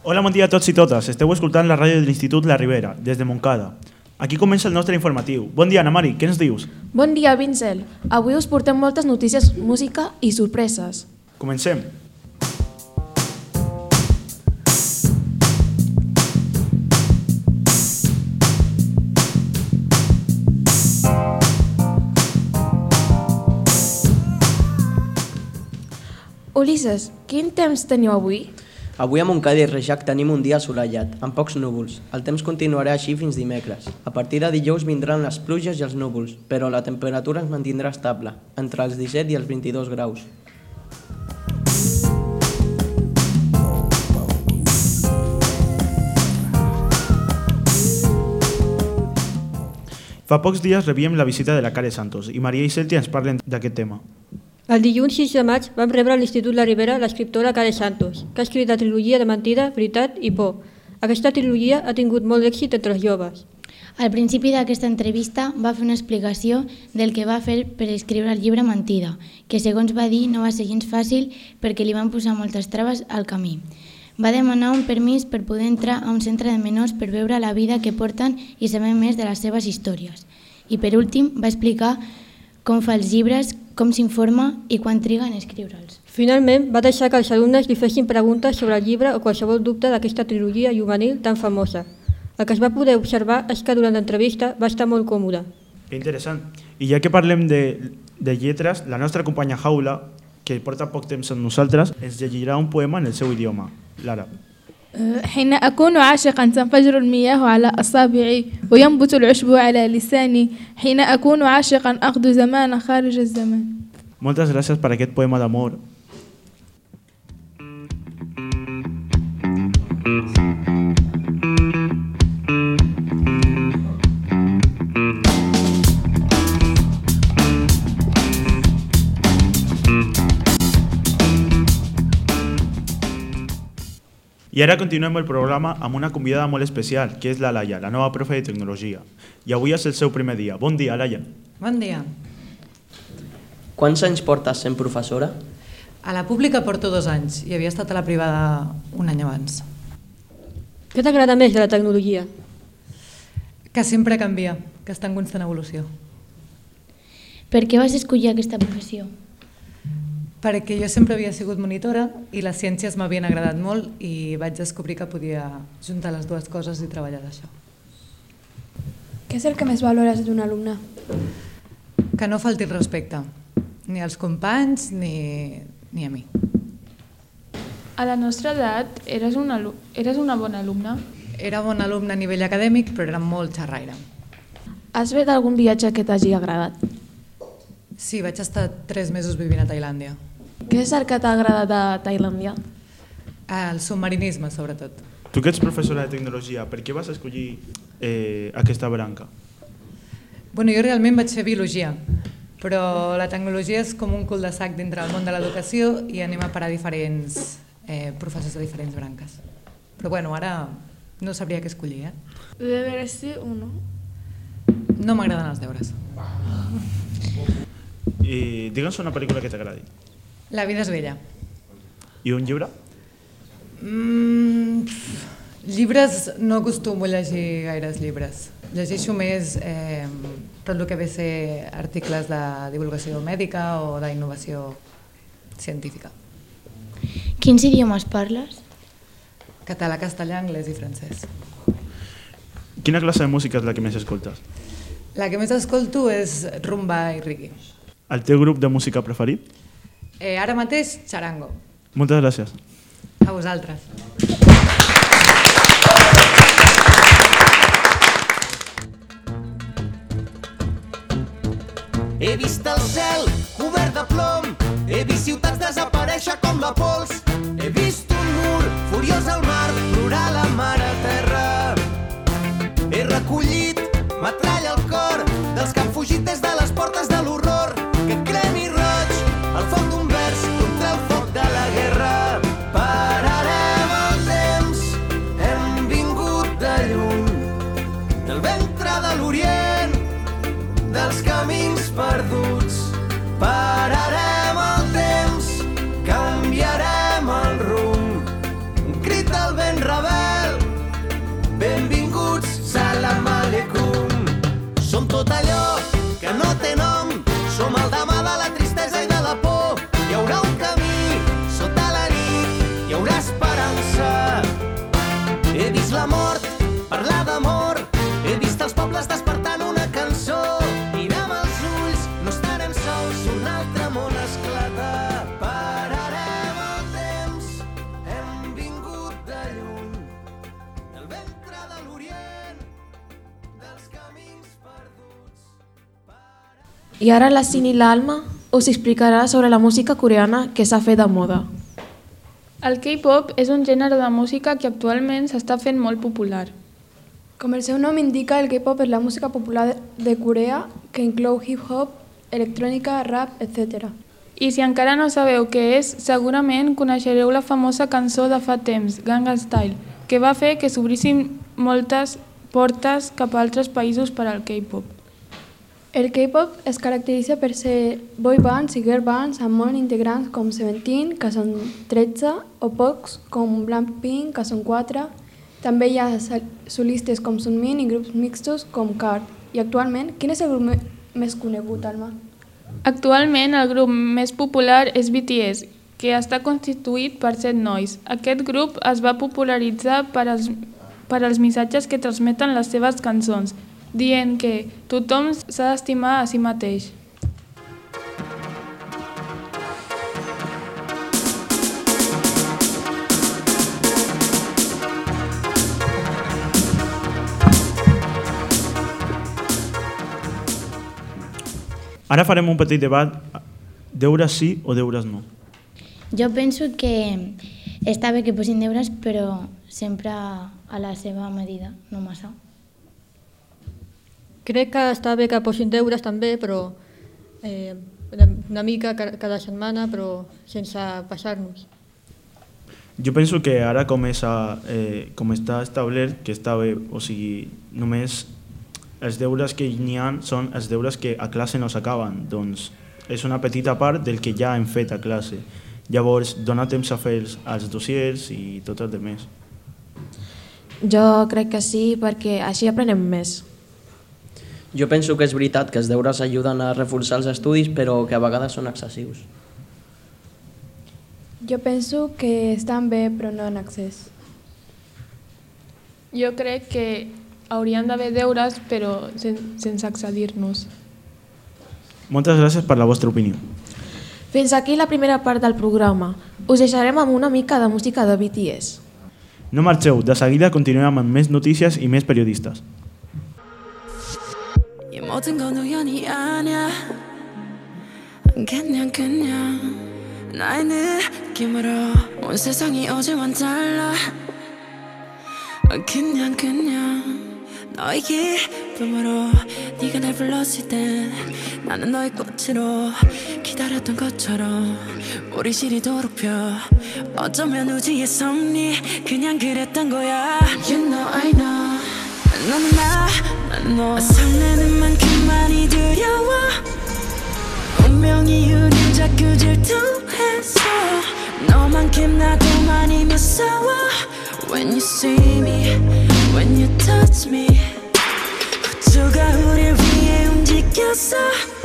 Hola, bon dia a tots i totes. Esteu escoltant la ràdio de l'Institut La Ribera, des de Montcada. Aquí comença el nostre informatiu. Bon dia, Ana Mari, què ens dius? Bon dia, Vincel. Avui us portem moltes notícies, música i sorpreses. Comencem. Ulisses, quin temps teniu avui? Avui a Montcada i Reixac tenim un dia assolellat, amb pocs núvols. El temps continuarà així fins dimecres. A partir de dijous vindran les pluges i els núvols, però la temperatura es mantindrà estable, entre els 17 i els 22 graus. Fa pocs dies rebíem la visita de la Care Santos i Maria i Celtia ens parlen d'aquest tema. El dilluns 6 de maig vam rebre a l'Institut La Ribera l'escriptora Care Santos, que ha escrit la trilogia de Mentida, Veritat i Por. Aquesta trilogia ha tingut molt d'èxit entre els joves. Al principi d'aquesta entrevista va fer una explicació del que va fer per escriure el llibre Mentida, que segons va dir no va ser gens fàcil perquè li van posar moltes traves al camí. Va demanar un permís per poder entrar a un centre de menors per veure la vida que porten i saber més de les seves històries. I per últim va explicar com fa els llibres, com s'informa i quan triga en escriure'ls. Finalment, va deixar que els alumnes li fessin preguntes sobre el llibre o qualsevol dubte d'aquesta trilogia juvenil tan famosa. El que es va poder observar és que durant l'entrevista va estar molt còmode. Que interessant. I ja que parlem de lletres, la nostra companya Jaula, que porta poc temps amb nosaltres, ens llegirà un poema en el seu idioma, l'àrab. حين أكون عاشقا تنفجر المياه على أصابعي وينبت العشب على لساني حين أكون عاشقا أخذ زمان خارج الزمان. Moltes gràcies per aquest poema d'amor. I ara continuem el programa amb una convidada molt especial, que és la Laia, la nova profe de tecnologia. I avui és el seu primer dia. Bon dia, Laia. Bon dia. Quants anys portes sent professora? A la pública porto 2 anys i havia estat a la privada un any abans. Què t'agrada més de la tecnologia? Que sempre canvia, que està en constant evolució. Per què vas escollir aquesta professió? Perquè jo sempre havia sigut monitora i les ciències m'havien agradat molt i vaig descobrir que podia juntar les dues coses i treballar d'això. Què és el que més valores d'un alumne? Que no falti el respecte, ni als companys ni a mi. A la nostra edat eres una bona alumna? Era bon alumne a nivell acadèmic, però era molt xerraire. Has fet algun viatge que t'hagi agradat? Sí, vaig estar 3 mesos vivint a Tailàndia. Què és el que t'ha agradat a Tailàndia? El submarinisme, sobretot. Tu que ets professora de tecnologia, per què vas escollir aquesta branca? Bueno, jo realment vaig fer biologia, però la tecnologia és com un cul de sac dintre del món de l'educació i anem a parar diferents professors de diferents branques. Però bueno, ara no sabria què escollir, Deberes sí o no? No m'agraden els deures. I digue'ns una pel·lícula que t'agradi. La vida és bella. I un llibre? Llibres no acostumo a llegir gaires llibres. Llegeixo més tot el que ve a ser articles de divulgació mèdica o d'innovació científica. Quins idiomes parles? Català, castellà, anglès i francès. Quina classe de música és la que més escoltes? La que més escolto és rumba i reggae. El teu grup de música preferit? Ara mateix, charango. Moltes gràcies. A vosaltres. He vist el cel cobert de plom, he vist ciutats desaparèixer com la pols, he vist un mur furiós al mar, plorar la mare terra. He recollit metralla al cor dels que han fugit des de les portes de l'horror, que cremi roig el foc d'un vers contra el foc de la guerra. Pararem el temps, hem vingut de lluny, del ventre de l'Orient, dels camins perduts. Pararem el temps, canviarem I ara la Cindy i l'Alma us explicarà sobre la música coreana que s'ha fet de moda. El K-pop és un gènere de música que actualment s'està fent molt popular. Com el seu nom indica, el K-pop és la música popular de Corea que inclou hip-hop, electrònica, rap, etc. I si encara no sabeu què és, segurament coneixereu la famosa cançó de fa temps, Gangnam Style, que va fer que s'obrissin moltes portes cap a altres països per al K-pop. El K-pop es caracteritza per ser boy bands i girl bands amb molts integrants com Seventeen, que són 13, o pocs com Blackpink, que són 4. També hi ha solistes com Sunmin i grups mixtos com KART. I actualment, quin és el grup més conegut, Alma? Actualment el grup més popular és BTS, que està constituït per 7 nois. Aquest grup es va popularitzar per als missatges que transmeten les seves cançons, dient que tothom s'ha d'estimar a si mateix. Ara farem un petit debat, deures sí o deures no. Jo penso que està bé que posin deures, però sempre a la seva medida, no massa. Crec que està bé que posin deures també, però una mica cada setmana, però sense passar-nos. Jo penso que ara com està establert, que està bé, o sigui, només els deures que n'hi ha són els deures que a classe no s'acaben, doncs és una petita part del que ja hem fet a classe. Llavors, dona temps a fer els dossiers i tot el demés. Jo crec que sí, perquè així aprenem més. Jo penso que és veritat que els deures ajuden a reforçar els estudis, però que a vegades són excessius. Jo penso que estan bé, però no en excés. Jo crec que haurien d'haver deures, però sense excedir-nos. Moltes gràcies per la vostra opinió. Fins aquí la primera part del programa. Us deixarem amb una mica de música de BTS. No marxeu, de seguida continuem amb més notícies i més periodistes. 이 모든 건 우연이 아니야 그냥 나의 느낌으로 온 세상이 어제와는 달라 그냥 너의 기쁨으로 네가 날 불렀을 땐 나는 너의 꽃으로 기다렸던 것처럼 우리 시리도록 펴 어쩌면 우주의 섭리 그냥 그랬던 거야 You know I know 너는 나는 너 설레는 만큼 많이 두려워 운명이 우릴 자꾸 질투해서 너만큼 나도 많이 무서워 When you see me, when you touch me 우주가 우릴 위해 움직였어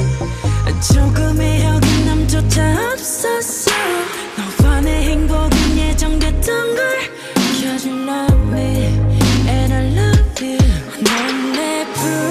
조금의 어긋남조차 없었어 너와 내 행복은 예정됐던 걸 Cause you love me and I love you 넌 내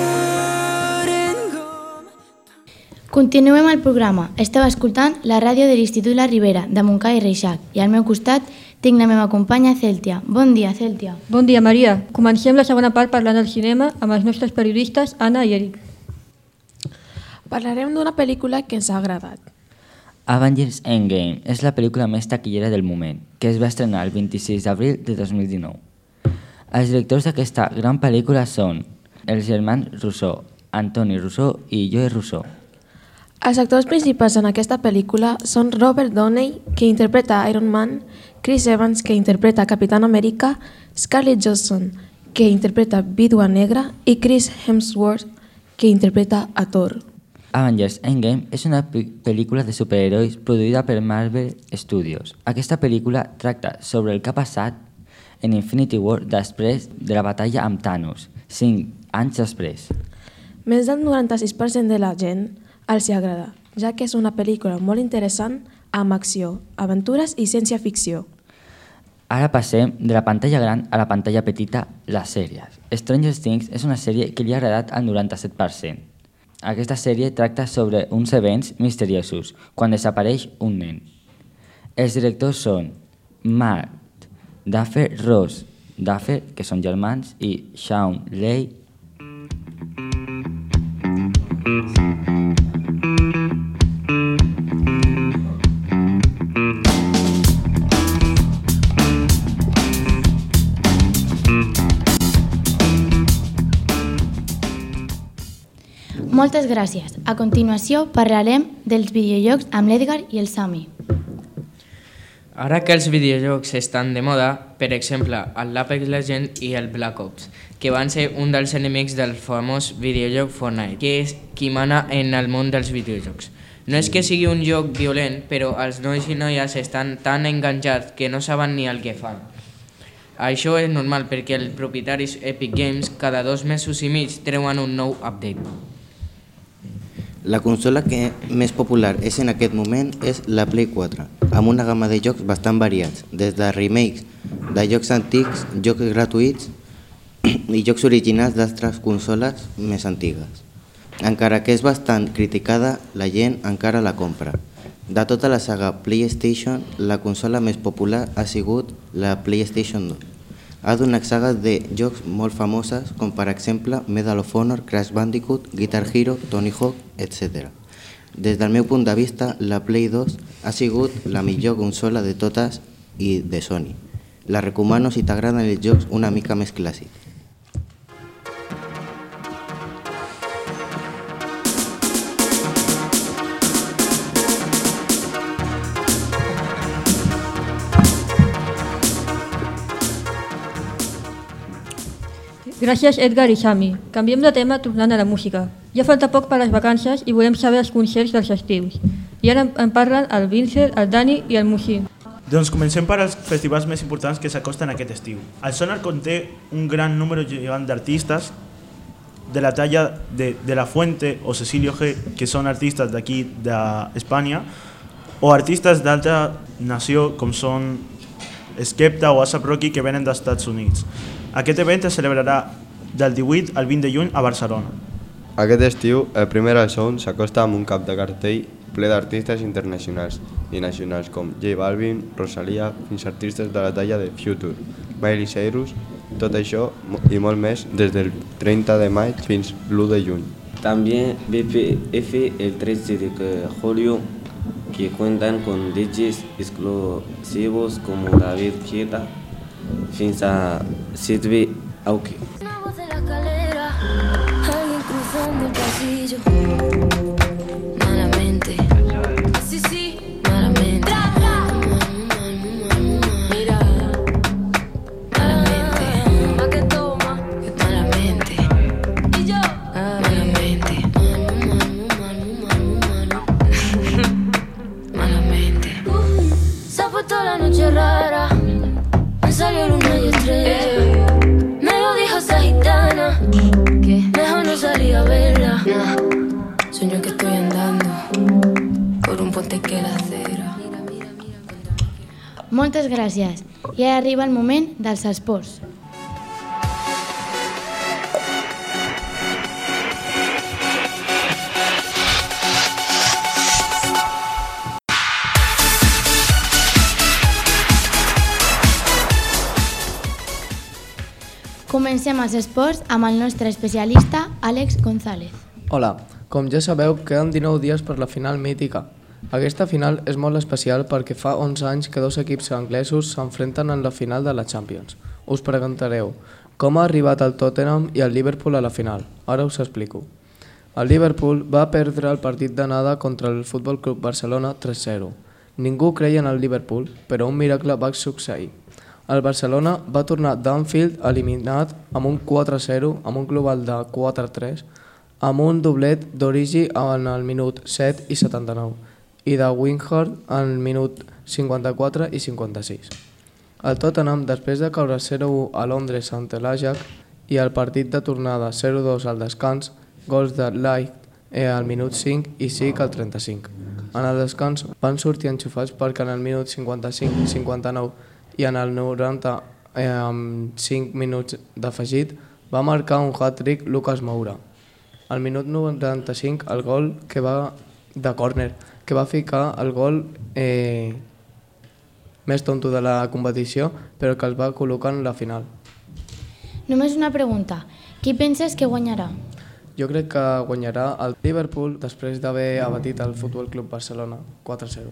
푸른 꿈 Continuem el programa. Esteu escoltant la ràdio de l'Institut La Ribera, de Montcada i Reixac, i al meu costat tinc la meva companya Cèltia. Bon dia, Cèltia. Bon dia, Maria. Comencem la segona part parlant del cinema amb els nostres periodistes Anna i Eric. Parlarem d'una pel·lícula que ens ha agradat. Avengers Endgame és la pel·lícula més taquillera del moment, que es va estrenar el 26 d'abril de 2019. Els directors d'aquesta gran pel·lícula són els germans Russo, Antoni Russo i Joe Russo. Els actors principals en aquesta pel·lícula són Robert Downey, que interpreta Iron Man, Chris Evans, que interpreta Capitán Amèrica, Scarlett Johansson, que interpreta Vídua Negra, i Chris Hemsworth, que interpreta a Thor. Avengers Endgame és una pel·lícula de superherois produïda per Marvel Studios. Aquesta pel·lícula tracta sobre el que ha passat en Infinity War després de la batalla amb Thanos, 5 anys després. Més del 96% de la gent els agrada, ja que és una pel·lícula molt interessant amb acció, aventures i ciència-ficció. Ara passem de la pantalla gran a la pantalla petita, les sèries. Stranger Things és una sèrie que li ha agradat al 97%. Aquesta sèrie tracta sobre uns events misteriosos, quan desapareix un nen. Els directors són Matt Duffer, Ross Duffer, que són germans, i Shawn Ley. Moltes gràcies. A continuació parlarem dels videojocs amb l'Edgar i el Sami. Ara que els videojocs estan de moda, per exemple, l'Apex Legends i el Black Ops, que van ser un dels enemics del famós videojoc Fortnite, que és qui mana en el món dels videojocs. No és que sigui un joc violent, però els nois i noies estan tan enganxats que no saben ni el que fan. Això és normal perquè els propietaris Epic Games cada 2 mesos i mig treuen un nou update. La consola que més popular és en aquest moment és la Play 4, amb una gamma de jocs bastant variats, des de remakes de jocs antics, jocs gratuïts i jocs originals d'altres consoles més antigues. Encara que és bastant criticada, la gent encara la compra. De tota la saga PlayStation, la consola més popular ha sigut la PlayStation 2. Ha donat sagues de jocs molt famoses, com per exemple Medal of Honor, Crash Bandicoot, Guitar Hero, Tony Hawk, etc. Des del meu punt de vista, la Play 2 ha sigut la millor consola de totes i de Sony. La recomano si t'agraden els jocs una mica més clàssics. Gràcies Edgar i Sami. Canviem de tema tornant a la música. Ja falta poc per les vacances i volem saber els concerts dels estius. I ara en parlen el Vincent, el Dani i el Musi. Doncs comencem per als festivals més importants que s'acosten aquest estiu. El Sonar conté un gran número gegant d'artistes de la talla de La Fuente o Cecilio G, que són artistes d'aquí d'Espanya, o artistes d'altra nació com són Skepta o A$AP Rocky, que venen dels Estats Units. Aquest event es celebrarà del 18 al 20 de juny a Barcelona. Aquest estiu, el primer al Sound s'acosta amb un cap de cartell ple d'artistes internacionals i nacionals com J Balvin, Rosalía, fins artistes de la talla de Future, Miley Cyrus, tot això y molt més des del 30 de maig fins l'1 de juny. También BPF el 13 de julio, que cuentan con DJs exclusivos como David Guetta, fins a Sidney Aoki. Una voz de la escalera, alguien cruzando el pasillo. Malamente, sí, sí, malamente. Mira, malamente, más que toma, malamente. Y yo, malamente, malamente. Se ha puesto la noche rara. Salió luna y estrella. Me lo dijo esa gitana, que mejor no salir a verla. Sueño que estoy andando por un puente que la acera. Moltes gràcies. I ara arriba el moment dels esports. Comencem els esports amb el nostre especialista, Àlex González. Hola, com ja sabeu, queden 19 dies per la final mítica. Aquesta final és molt especial perquè fa 11 anys que 2 equips anglesos s'enfrenten en la final de la Champions. Us preguntareu, com ha arribat el Tottenham i el Liverpool a la final? Ara us explico. El Liverpool va perdre el partit d'anada contra el Futbol Club Barcelona 3-0. Ningú creia en el Liverpool, però un miracle va succeir. El Barcelona va tornar d'Anfield eliminat amb un 4-0, amb un global de 4-3, amb un doblet d'Origi en el minut 7 i 79 i de Wingard en el minut 54 i 56. El Tottenham, després de caure 0-1 a Londres ante l'Ajax i el partit de tornada 0-2 al descans, gols de Light al minut 5 i Sick al 35. En el descans van sortir enxufats perquè en el minut 55 i 59 i en el 90, amb 5 minuts d'afegit, va marcar un hat-trick Lucas Moura. Al minut 95, el gol que va de córner, que va ficar el gol més tonto de la competició, però que el va col·locar en la final. Només una pregunta. Qui penses que guanyarà? Jo crec que guanyarà el Liverpool després d'haver abatit el Futbol Club Barcelona 4-0.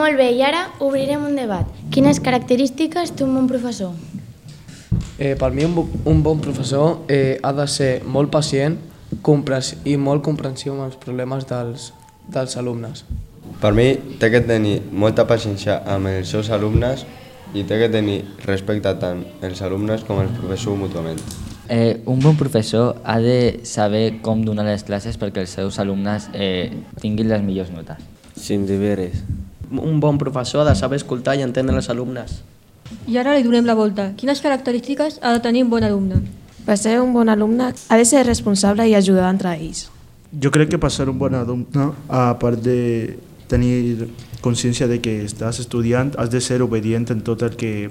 Molt bé, i ara obrirem un debat. Quines característiques té un bon professor? Per mi un bon professor ha de ser molt pacient i molt comprensiu amb els problemes dels alumnes. Per mi té que tenir molta paciència amb els seus alumnes i té que tenir respecte tant els alumnes com els professors mútuament. Un bon professor ha de saber com donar les classes perquè els seus alumnes tinguin les millors notes. Sin deberes. Un bon professor ha de saber escoltar i entendre els alumnes. I ara li donem la volta. Quines característiques ha de tenir un bon alumne? Per ser un bon alumne ha de ser responsable i ajudar entre ells. Jo crec que per ser un bon alumne, a part de tenir consciència de que estàs estudiant, has de ser obedient en tot el que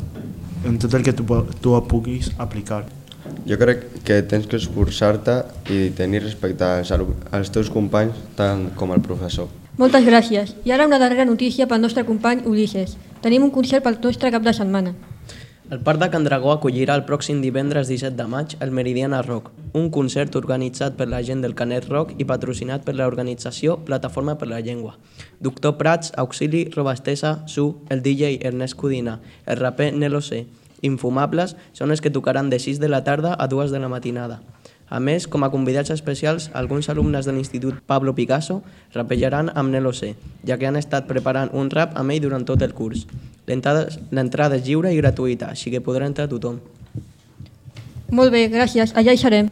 tu puguis aplicar. Jo crec que tens que esforçar-te i tenir respecte als teus companys tant com al professor. Moltes gràcies. I ara una darrera notícia pel nostre company Ulisses. Tenim un concert pel nostre cap de setmana. El Parc de Can Dragó acollirà el pròxim divendres 17 de maig el Meridiana Rock, un concert organitzat per la gent del Canet Rock i patrocinat per l'organització Plataforma per la Llengua. Doctor Prats, Auxili, Robastesa, Su, el DJ Ernest Codina, el raper Nelo C, Infumables són els que tocaran de 6 de la tarda a 2 de la matinada. A més, com a convidats especials, alguns alumnes de l'Institut Pablo Picasso rapejaran amb Nelo C, ja que han estat preparant un rap amb ell durant tot el curs. L'entrada és lliure i gratuïta, així que podrà entrar tothom. Molt bé, gràcies. Allà hi serem.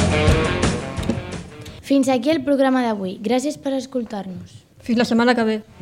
Fins aquí el programa d'avui. Gràcies per escoltar-nos. Fins la setmana que ve.